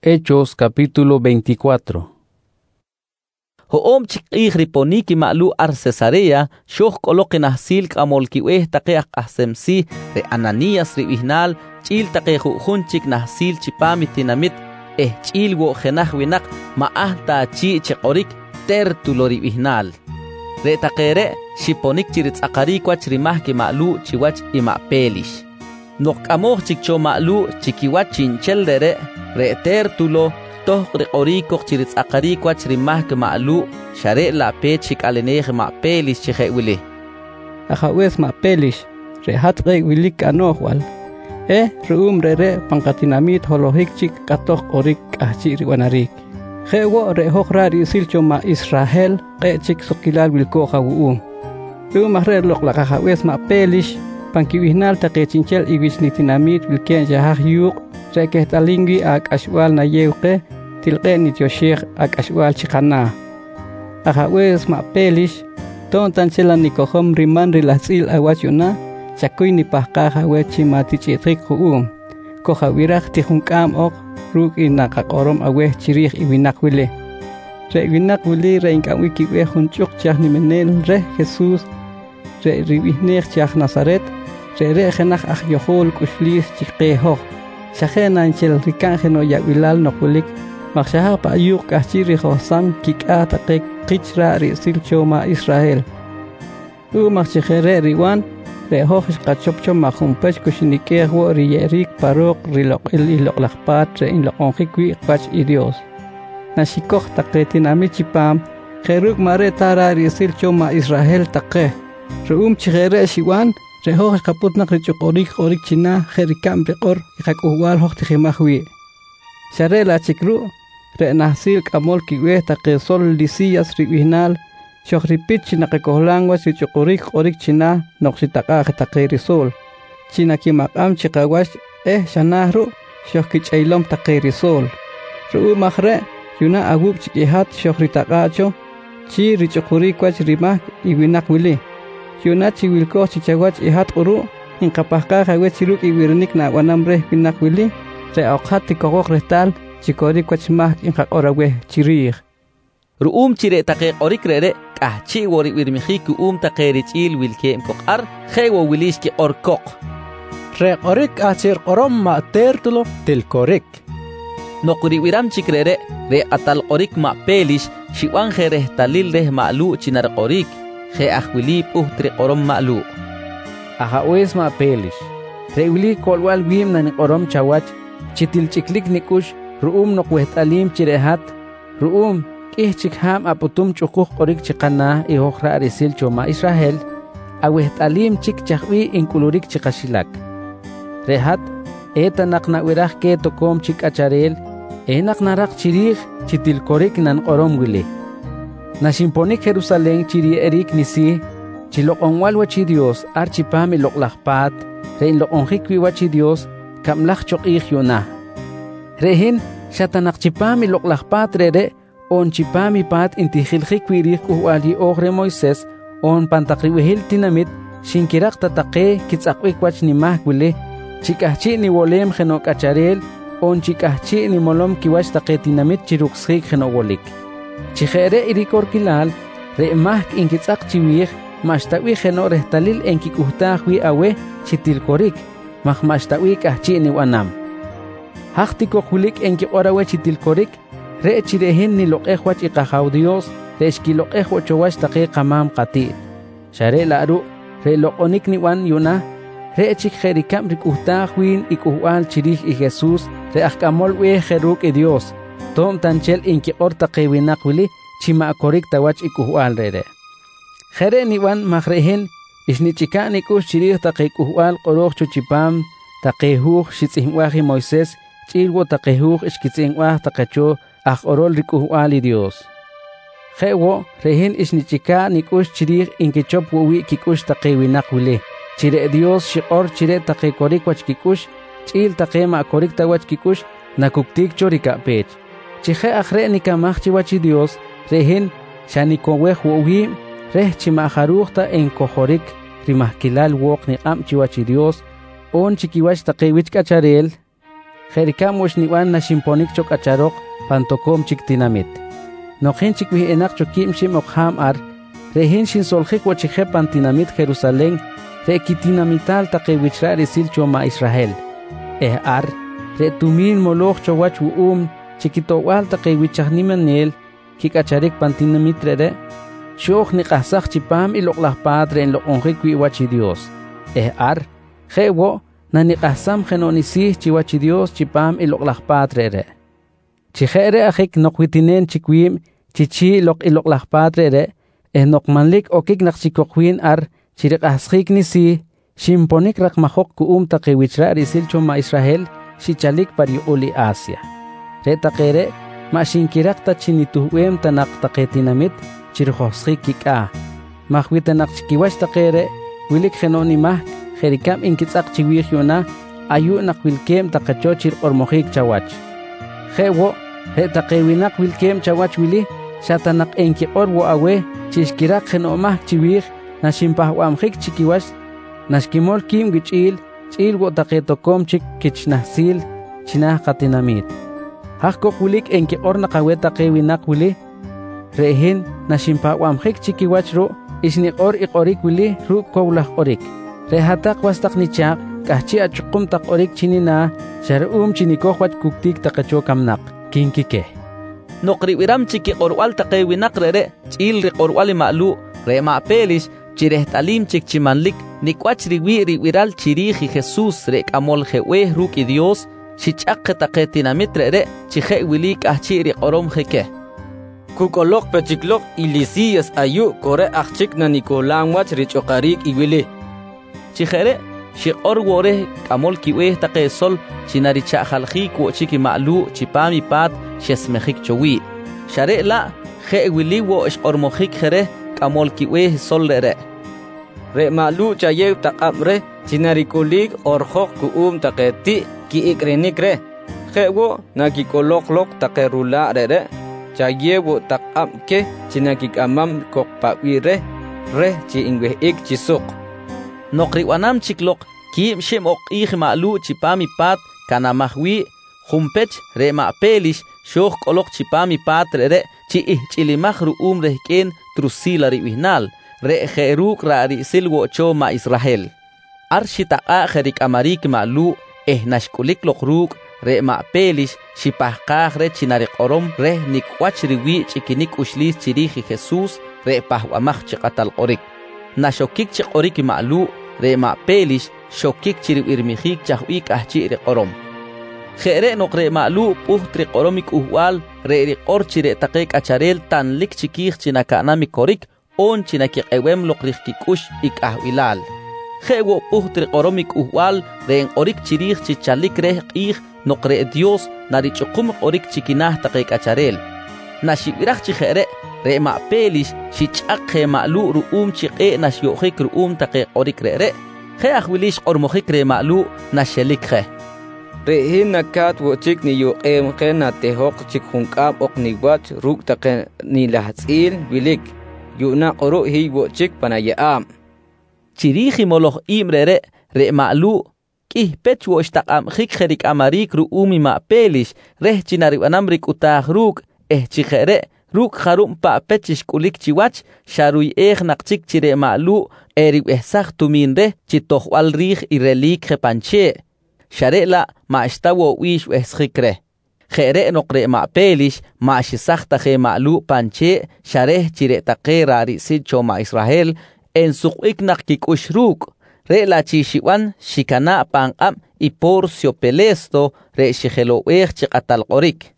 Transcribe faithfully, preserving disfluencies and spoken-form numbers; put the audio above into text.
Hechos capítulo veinticuatro. Ho'om chik'ij riponiki ma'lu ar Cesarea, xoh k'oloqi nahsil k'amol kiweh taqe'aj q'ajsemsi re Ananías ribihnal, ch'il taqe ju'junchik nahsil chipami tinamit, eh ch'il wo'jenaj winaq ma'aj tachi chiq'orik Tértulo ribihnal. Re taqere xiponik chiritz'aqarik wach rimaj ki ma'lu chiwach ima'pelish. Nok k'amoj chikcho ma'lu chikiwach chinchel dere, re Tértulo toh riq'orikoq chiritz'aqarik wach rimaj ki ma'lu, xare la pe chik'alenej ma'pelish chije'wili. Ajawes ma'pelish, re hatqe wilik anojwal. Eh, ruum re re pankatinamit holohik chik katoh qorik ahchi riwanarik. Jewo re hokra risilcho ma Israel, qe chik sokilal wilko jawuum. Ruum ahre lok la ajawes ma'pelish, pankiwihnal taqe chinchel iwis nitinamit wilken jahaj yuk, re kehtalingwi ak ashwal na yewqe, tilqe nityoshek ak ashwal chikana. Ajawes ma'pelish, ton tanchela nikohom riman rilasil awachuna, chakuy ni pahkaja wechi matichitrik huum. Koha wiraj tijunkam ok, ruk inakakorom aweh chirih iwinak wile. Re iwinak wile re inkawiki we hunchuk chah ni menel re Jesus, re ribihnek chah Nazaret, re re genach ach yohol kushlis chikehok. Shahena inchel rikanje no yakwilal nokulik, makshaha pa ayuk kahchiri hosan kika taqek kichra risil choma Israel. U makshikhere riwan, re hojish kachopcho majumpech kushinikeh wo riyerik parok rilok il ilok lakpat re in lokonjikwi kwach i Dios. Nashikoh taketin amichipam, jeruk mare tara risil choma Israel take. Reum chigere shiwan, re hojish kaputnak richokorik orik china jerikam rekor ikak uwal hojtijimahwi. Share la chikru, re nahsil kamol kiwe take sol lisiyas ribihnal, Shohripit china kekohlangwa si chokorik orik china noksitaka takeri sol. China kimakam chikawash eh shanahru shohkich ailom takeri sol. Ruu mahre yuna agub chikihat shohritakacho chi richokorik wach rimah iwinak wili. Yuna chiwilko chichawach ihat uru inkapahka hawet chiruk iwirnik na wanamre winak wili. Re okhat tikokok retal chikorik wach mah inkakorawe chirih. Ruum chire taqe orik rere kahchi wori wirmihi ku um taqeri chil wilke mkokar jewo wilishki orkok. Re orik achir qorom ma Tértulo til korik. Nokuri wiram chikrere re atal orik ma pelish shiwan jere talil reh ma'lu chinar orik je ahwili puhtri qorom ma'lu. Ajawes ma pelish. Re wili kolwal wim nan qorom chawach chitil chiklik nikush ruum nokwet alim chirehat ruum Ihchik ham aputum chukuk orik chikana ihokra arisil choma Israel, awet alim chik chakwi inkulurik chikashilak. Rehat, eta nakna wirach ke tokom chik acharel, enak narak chirich chitil korik nan orom wile. Nashimponik Jerusalén chiri erik nisi, chilok onwal wachi Dios archipami lok lakpat, rein lok onjikwi wachi Dios, kamlach chok ich yona. Rehin, shatanak chipami lok lakpat rere, on chipami pat intihilhik wirih kuhwali ogre Moises on pantakriwihil tinamit shinkirak tatake kitsakwik wach ni mahkwile chikahchi ni wolem genok acharel on chikahchi ni molom kiwach take tinamit chiruksik genowolik chijere irikor kilal re mahk inkitsak chiwih mashtawi geno rehtalil enkikuhtahwi awe chitilkorik mah mashtawi kahchi ni wanam haktiko kulik enki orawe chitilkorik re chirehin ni loqeh wach iqahaw Dios re shkiloqeh wachowash taqe qamam qati share laru re loqonik ni wan yuna re chik jerikam rikuhtah win ikuhwal chirih i Jesus re ahkamol we jeruk i Dios tom tanchel inki or taqe winak wili chima akorik tawach ikuhwal re re jere ni wan mahrehen ishnichika nikush chirih taqe ikuhwal qoroq chuchipam taqe huj shitzihwahi Moises chirwo taqe huj ishkitzihwah taqecho Aj orol rikuhwali Dios. Jewo, rehin ishnichika nikush chirih inkichop wowi kikush taqe winak wile. Chire Dios shiqor chire taqe korik wach kikush, chil taqe ma korik tawach kikush, nakuktik chorika pech. Chije ajre nikamach chiwachi Dios, rehin shanikoweh wowi, reh chimajarukta en kojorik, rimahkilal wok ni am chiwachi Dios, on chikiwach taqe wich kacharel, jerikam wash niwan na shimponik chok acharok pantokom chik tinamit. Nochin chik wih enak chokim shim okham ar, rehin shin solchik wachikhe pantinamit Jerusalén, re kitinamital taqe wichra resil choma Israel. Eh ar, re tumin moloch chowach uum, chikitowal taqe wichahniman nel, kikacharik pantinamit re, shoch ni qasach chipam iloklah padre en lokonjik wiwachi Dios. Eh ar, jewo, na ni qasam genonisih chiwachi Dios chipam iloklah padre re. Chijere ajik nokwitinen chikwim, chichi lok iloklah padre re, eh nokmanlik okik nakchikokwin ar, chirik asjik nisi, shimponik rakmahok kuum taqe wichra risil choma Israel, shichalik pari uli Asia. Re taqere, ma shinkirak ta chinituhuem tanak taqe tinamit, chirjoxik kika. Mahwitanak chikiwash taqere, wilik genoni mah, jerikam inkitsak chiwih yona, ayu nak wilkem taqacho chir ormojik chawach. Jewo, he taqewinak wilkem chawach wili, shatanak enki orwo awe, chishkirak genomah chiwih, nashimpahwamjik chikiwash, nashkimol kim gichil, chil wo taqetokom chik kichnahsil, chinah katinamit. Hakok wilik enki or nakawe taqewinak wili, rehin nashimpahwamjik chikiwach ro, isnik or ikorik wili ru kowlah orik. Rehatak wastak nichak, kahchi achukum tak orik chinina, sharum chinikohwat kuktik taqacho kamnak, kinkike. Nokri wiram chiki orwal taqewinak rere, chil ri orwali ma'lu, re ma'pelish, chireh talim chik chimanlik, nikwach riwi riwiral chiriji Jesús re kamol jewe ruki Dios, shichak taqetinamit rere, chije wilik ahchi ri orom jeke. Kukolok pechiklok ilisiyas ayu kore achik na Nicolang wach richokarik iwili. Chijere, shik orwore kamol kiwe taqe sol, chinaricha jalji ko chiki ma'lu chipami pat, shesmejik chowi. Share la, je wili wo ish ormojik jere, kamol kiwe sol rere. Re ma'lu chayev taqamre, chinarikulik orjok kuum taqeti ki ikrenik re. Je wo nakikolok lok taqerula rere. Chayewo taqam ke chinakikamam kokpawire, re chi ingweh ik chisuk. Nokriwanam chiklok, kim shem ok ih ma'lu chipami pat, kanamahwi, humpech re ma'pelish, shoch kolok chipami pat re chi ih chilimah ruum rehken trusila riwihnal, re jeruk ra risilwo cho ma Israel. Arshitaqa jerik amarik ma'lu, eh nashkulik lokruk, re ma'pelish, shipahkaj re chinarik orom, re nikwach riwi chikinik ushlis chiriji Jesús, re pahwamach chikatal orik. Nashokik chik orik ma'lu, re ma'pelish, shokik chiriwirmijik chahwik ahchi rik orom. Jere nok re ma'lu puht rik oromik uhwal, re rik or chire taqek acharel tan lik chikik chinakanamik korik, on chinakik ewem lok rikikush ik ahwilal. Jewo puht rik oromik uhwal, re en orik chirij chichalik reh ik, nok re Dios narichukum orik chikinah taqek acharel. Nashiwiraj chijere, re ma'pelish shichak je ma'lu ruum chiqe nashyojik ruum taqe orik re re, je ahwilish ormojik re ma'lu nashelik je. Re hin nakat wo chik ni yo em ke na tehok chik hunkam ok ni wach ruk taqe ni lahatzil wilik, yu na oro hi wo chik panayaam. Chiriji moloch imre re, re ma'lu, kih pech wo ishtaqam jik jerik amarik ruumi ma'pelish, reh chinariwanamrik utah ruk, eh chijere, ruk harum pa pechish kulik chiwach, sharui eh nakchik chire ma'lu, erib ehsach tumin re, chitohwal rij irelik jepanche. Share la ma ishtawo wish ehschikre. Jere nokre ma'pelish, ma shisach taje ma'lu panche, share chire taqe rari sicho ma Israel, en suqik nakik ushruk. Re la chishiwan, shikana pangam, y porcio pelesto, re shigelo eh chikatal orik.